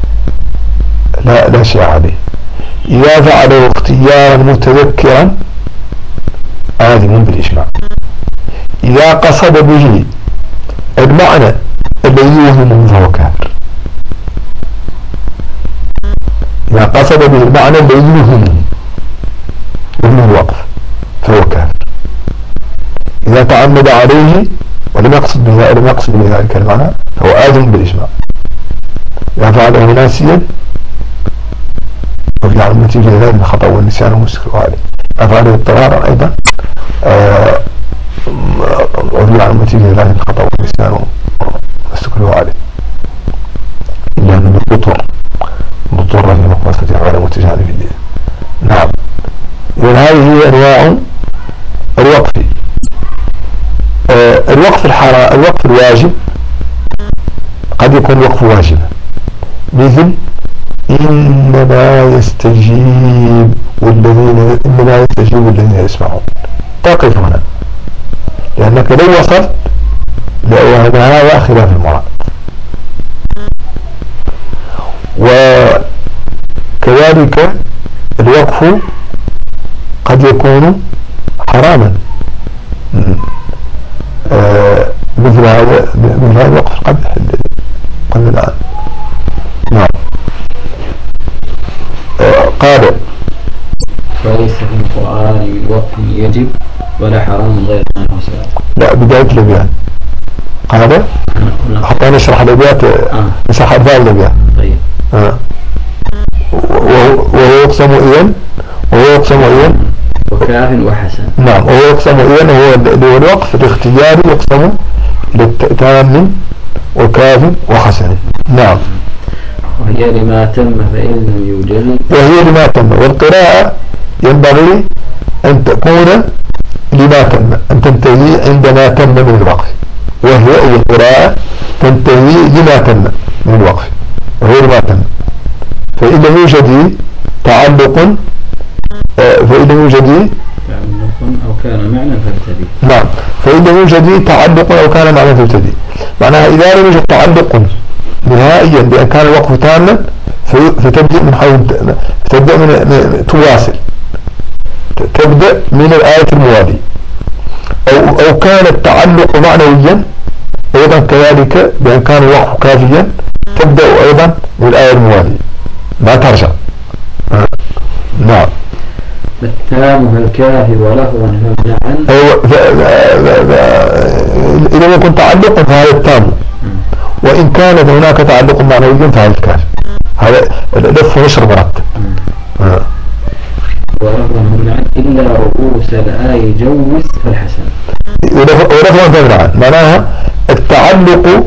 لا شيء عليه، إذا فعله اختيارا متذكرا آثم بالإجماع، إذا قصد به المعنى الذي يوهم فهو كافر، إذا قصد به المعنى الذي يوهم ومن الوقف فهو كافر، إذا تعمد عليه ولم يقصد به ذلك المعنى فهو آثم بالإجماع، إذا فعله ناسيا وفي على النتيجة ذلك الخطأ والنسيان والمستكره عليه، أفعله اضطرارا أيضا وفي على النتيجة ذلك الخطأ والنسيان والمستكره عليه، إلا من مضطر في مقاصده غير متجانف في الدين. نعم. إذن هذه هي أنواع الوقف. الوقف الواجب قد يكون وقف واجبا، مثل إنما يستجيب الذين يسمعون، تقف هنا لأنك لو وصلت لأن هذا خلاف المراد. وكذلك الوقف قد يكون حراما، مثل هذا الوقف القبيح قبل الآن. نعم. قال وليس في القرآن من وقف يجب ولا حرام غير ما سبق. لا بداية الأبيات قال حتى نشرح الأبيات نشرح أرباع الأبيات. طيب. وهو يقسم إذن وكاف وحسن. نعم. وهو يقسم إذن هو الوقف الاختياري يقسم للتام وكاف وحسن. نعم. وهي لما تم فإن لم يوجد. وهي لما تم، والقراءة ينبغي أن تكون لما تم، أن تنتهي عندما تم من الوقف، وهي القراءة تنتهي لما تم من الوقف وهي لما تم. فإن لم يوجد تعلق أو كان معنى فابتدي. نعم. فإن لم يوجد تعلق أو كان معنى فابتدي، معناها إذا لم يوجد تعلق نهائيا بأن كان الوقف تاما فتبدأ من حول تواصل، تبدأ من الآية الموالية، أو كان التعلق معنويا أيضا كذلك بأن كان الوقف كافيا تبدأ أيضا من الآية الموالية ما ترجع. نعم. التام الكافي ولهوا فمنعا. إذا لم يكن تعلق فهذا التام، وإن كانت هناك تعلق معنوي فهذا الكافي، هذا لف ونشر مرتب. ولهوا فمنعا إلا رؤوس الآية جوز فالحسن. ولهوا فمنعا معناها التعلق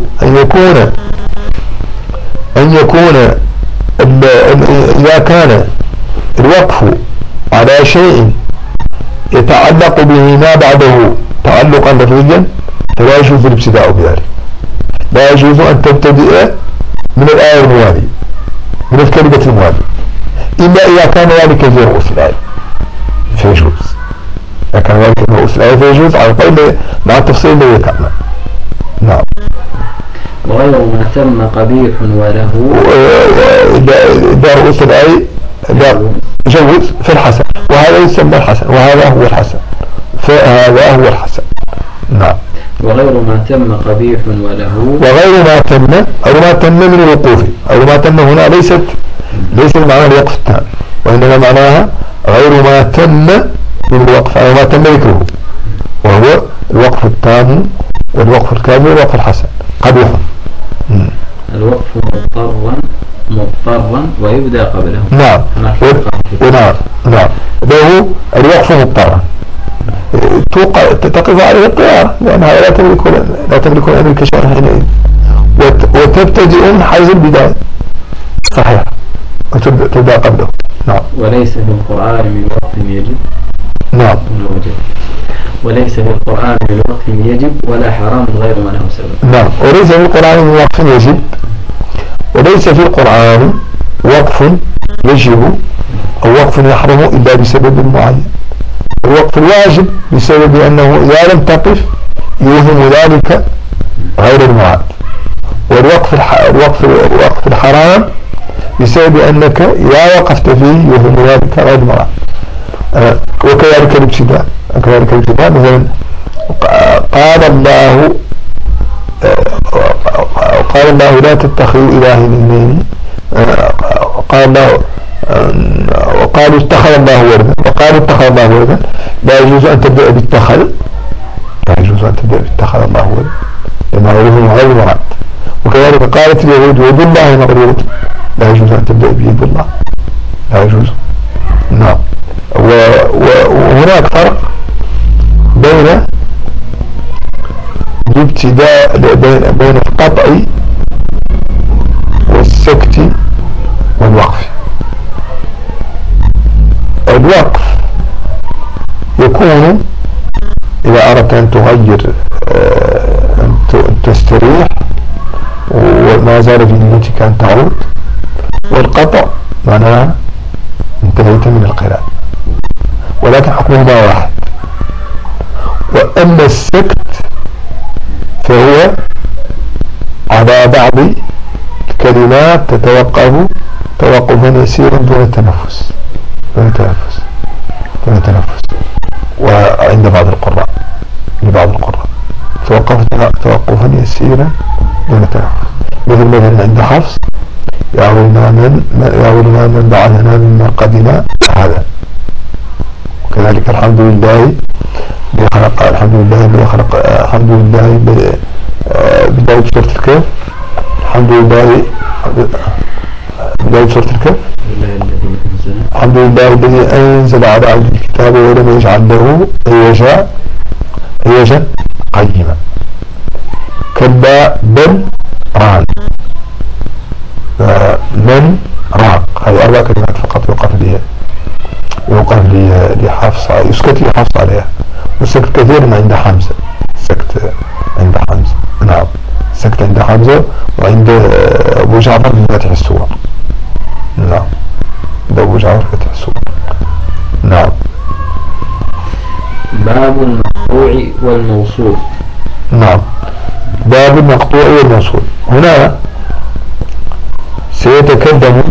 أن يكون إذا كان الوقف على شيء يتعلق به ما بعده تعلقا لفظيا فلا يجوز الابتداء بذلك، لا يجوز أن تبتدئ من الآية الموالية من الكلمة الموالية إلا إذا كان ذلك في رؤوس الآية فيجوز، إذا كان ذلك في رؤوس فيجوز على القول مع التفصيل اللي ذكرنا. نعم. وغير ما تم قبيح وله دار وصل أي دار جوز في الحسن، وهذا يسمى الحسن، وهذا هو الحسن، فهذا هو الحسن. نعم. وغير ما تم قبيح وله، وغير ما تم أو ما تم من الوقوف، أو ما تم هنا ليس معناها الوقف التام، وإنما معناها غير ما تم من الوقف أو ما تم ذكره، وهو الوقف التام والوقف الكامل والوقف الحسن قبيح. الوقف مضطرا ويبدأ قبله. نعم. نعم له الوقف مضطرا تقف عليه الطيارة لأنها لا تملك الأمر كشرح حينئذ، وتبتدئ من حيز البداية صحيح وتبدأ قبله. نعم. وليس في القرآن من وقت يجب. نعم. وليس في القرآن من وقت يجب ولا حرام غير ما له سبب. نعم. وليس في القرآن من وقت يجب، وليس في القرآن وقف يجب أو وقف يحرم إلا بسبب معين. الوقف الواجب بسبب أنه إذا لم تقف يوهم ذلك غير المراد، الوقف الحرام بسبب أنك إذا وقفت فيه يوهم ذلك غير المراد. وكذلك الابتداء مثلا قال الله لا تتخذوا إلهين اثنين، قال الله وقالوا اتخذ الله ولدا، لا يجوز أن تبدأ بالاتخذ الله ولدا لأنه غير مراد. وكذلك قالت اليهود يد الله مغلولة، لا يجوز أن تبدأ بيد الله، لا يجوز. نعم. وهناك فرق بين الابتداء بين القطع والسكت والوقف. الوقف يكون إذا أردت أن تغير أن تستريح وما زال في نيتك أن تعود، والقطع معناها انتهيت من القراءة، ولكن حكمهما واحد. وأما السكت فهو على بعض الكلمات تتوقف توقفا يسيرا دون تنفس، وعند بعض القراء توقفا يسيرا دون تنفس، مثلا عند حفص يعولنا من بعثنا من مرقدنا هذا. وكذلك الحمد لله بداية سورة الكهف، الحمد لله بداية سورة الكهف، الحمد لله الذي أنزل على عبده الكتاب ولم يجعل له عوجا قيما. كلا بل ران، من راق، هذه 4 كلمات فقط يوقف لحفص، يسكت لحفص عليها، والسكت كثير عند حمزة، نعم السكت عند حمزة وعند أبو جعفر في فاتح السورة. نعم أبو جعفر في فاتح السورة. نعم. باب المقطوع والموصول. نعم. باب المقطوع والموصول، هنا سيتكلم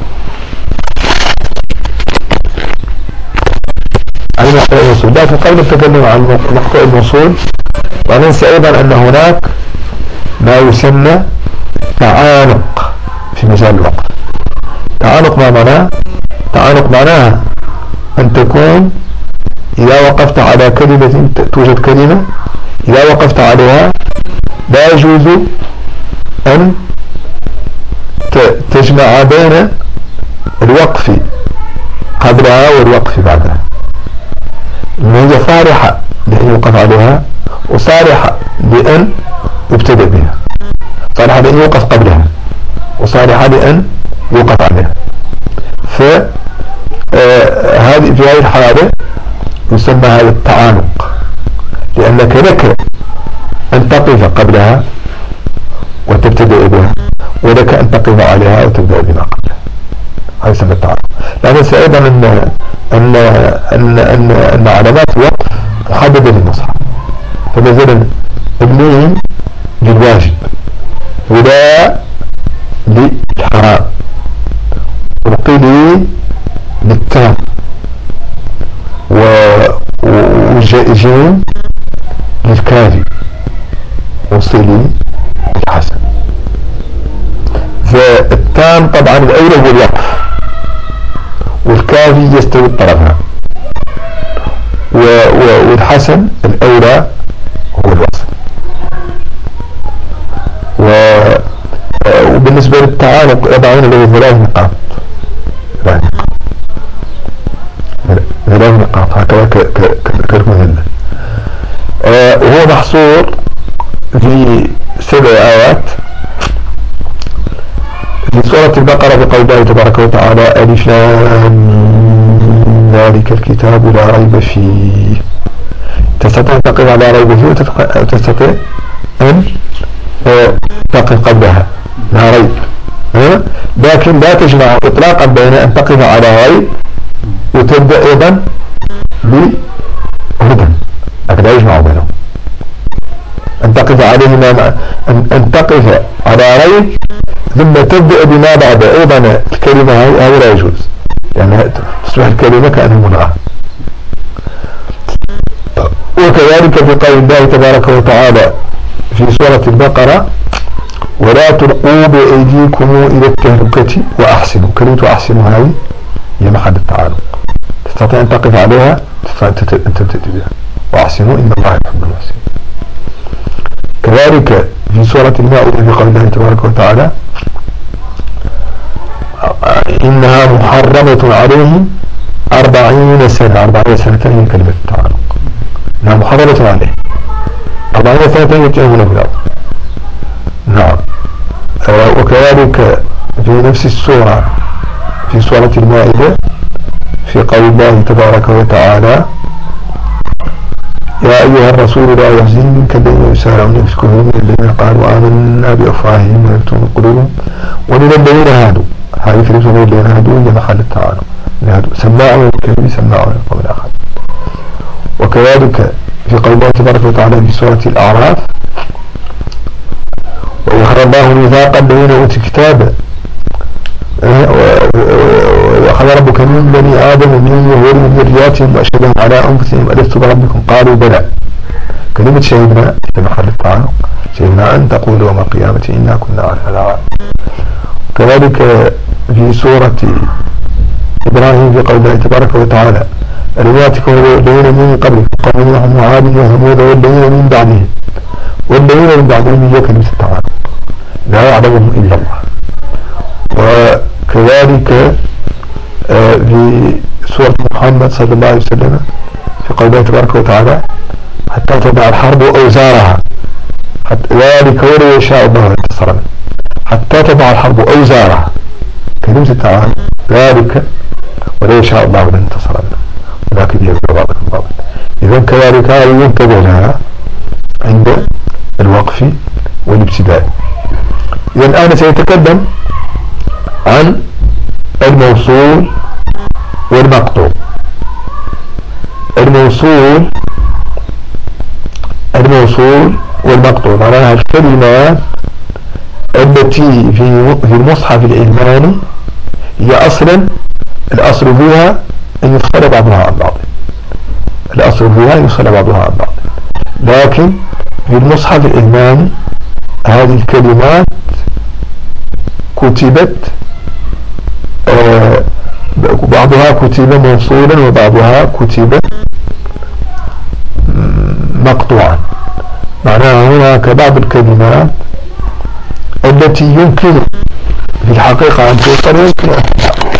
عن المقطوع والموصول، لكن قبل التكلم عن المقطوع والموصول وننسى أيضا أن هناك ما يسمى تعانق في مجال الوقف. تعانق ما معناه؟ تعانق معناها أن تكون إذا وقفت على كلمة، توجد كلمة إذا وقفت عليها لا يجوز أن تجمع بين الوقف قبلها والوقف بعدها. هي صالحة لأن يوقف عليها، وصالحة لأن يبتدأ بها، صالحة لأن يوقف قبلها، وصالحة لأن يوقف عليها. في هذه الحالة يسمى هذا التعانق، لأنك لك أن تقف قبلها وتبتدأ بها، ولك أن تقف عليها وتبدأ بما قبلها، هذا يسمى التعانق. لا ننسى أيضا أن علامات الوقف محددة للنص، فمثلا الميم للواجب، ولا للحرام، وقيل للتام، وجيم للكافي، وصلي للحسن. فالتام طبعا الأولى هو الوقف، والكافي يستوي الطرفان، والحسن الأولى هو الوصل. وبالنسبة للتعانق يضعون له 3 نقاط، 3 نقاط هكذا كالمثلث. وهو محصور في 7 آيات في سورة البقرة بقول الله تبارك وتعالى: ألف لام ذلك الكتاب لا ريب فيه. تستطيع أن تقف على ريب فيه، وتستطيع أن تقف قبلها لا ريب، لكن لا تجمع إطلاقا بين أن تقف على ريب وتبدأ أيضا بهدى، لكن لا يجمع بينهم. أن تقف عليهما، أن تقف على ريب ثم تبدأ بما بعد أيضا الكلمة هذه لا يجوز، يعني تصبح الكلمة كأنها ملغاة. وكذلك في قول الله تبارك وتعالى في سورة البقرة: ولا تلقوا بأيديكم إلى التهلكة وأحسنوا. كلمة أحسنوا هذه هي محل التعالق، تستطيع أن تقف عليها، تستطيع أن تبتدئ بها، وأحسنوا إن الله يحب المحسنين. كذلك في سورة المائدة في قول الله تبارك وتعالى: إنها محرمة عليهم 40 سنة. 40 سنة هي كلمة التعالق، إنها محرمة عليهم 40 سنة يتيهون في الأرض. نعم. وكذلك في نفس السورة في سورة المائدة في قول الله تبارك وتعالى: يا أيها الرسول لا يحزنك الذين يسارعون في الكفر من الذين قالوا آمنا بأفواههم ولم تؤمن قلوبهم ومن الذين هادوا. هذه كلمة من الذين هادوا هي محل التعالق، سماعون للكذب سماعون للقوم الآخر. وكذلك في قول الله تبارك وتعالى في سورة الأعراف: وأخذ الله ميثاق الذين أوتوا الكتاب وأخذ ربك من بني آدم من ظهورهم ذرياتهم وأشهدهم على أنفسهم ألست بربكم قالوا بلى. كلمة شهدنا في محل التعالق، شهدنا أن تقولوا يوم القيامة إنا كنا عن هذا. كذلك في سورة إبراهيم في قول الله تبارك وتعالى: ألم يأتكم الذين من قبلكم قوم نوح وعاد وثمود والذين من بعدهم. والذين من بعدهم هي كلمة التعالق، لا يعلمهم إلا الله. وكذلك في سورة محمد صلى الله عليه وسلم في قول الله تبارك وتعالى: حتى تضع الحرب أوزارها. ذلك ولو يشاء الله انتصر منه. حتى تضع الحرب أوزارها، كلمة التعالق ذلك ولو يشاء الله انتصر منه ولكن يبلغ بعضكم بعضا. إذا كذلك ينتبه لها عند الوقف والابتداء. إذا الآن سيتكلم عن الموصول والمقطوع. الموصول والمقطوع معناها الكلمات التي في المصحف العلماني هي أصلا الأصل فيها أن يفصل بعضها عن بعض، لكن في المصحف العلماني هذه الكلمات كتبت بعضها كتب موصولا وبعضها كتب مقطوعا. معناها هناك بعض الكلمات التي يمكن في الحقيقة أن توصل ويمكن